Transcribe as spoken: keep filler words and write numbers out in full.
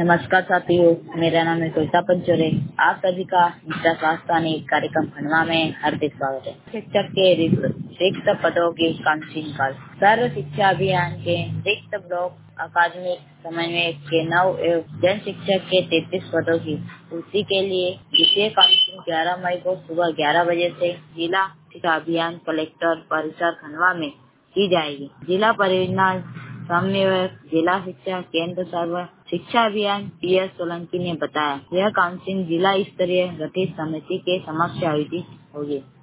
नमस्कार साथियों, मेरा नाम है कविता पंचोरे। आप सभी का मित्र शास्त्रानी कार्यक्रम खंडवा में हार्दिक स्वागत है। शिक्षक के रिक्त रिक्त पदों की काउंसिलिंग निकाल सर्व शिक्षा अभियान के रिक्त ब्लॉक अकादमिक समन्वय के नव एवं जन शिक्षक के तैतीस पदों की पूर्ति के लिए द्वितीय काउंसिलिंग ग्यारह मई को सुबह ग्यारह बजे से जिला शिक्षा अभियान कलेक्टर परिसर खंडवा में की जाएगी। जिला परियोजना समन्वयक जिला शिक्षा केंद्र सर्व शिक्षा अभियान पी एस सोलंकी ने बताया, यह काउंसिलिंग जिला स्तरीय गठित समिति के समक्ष आयोजित होगी।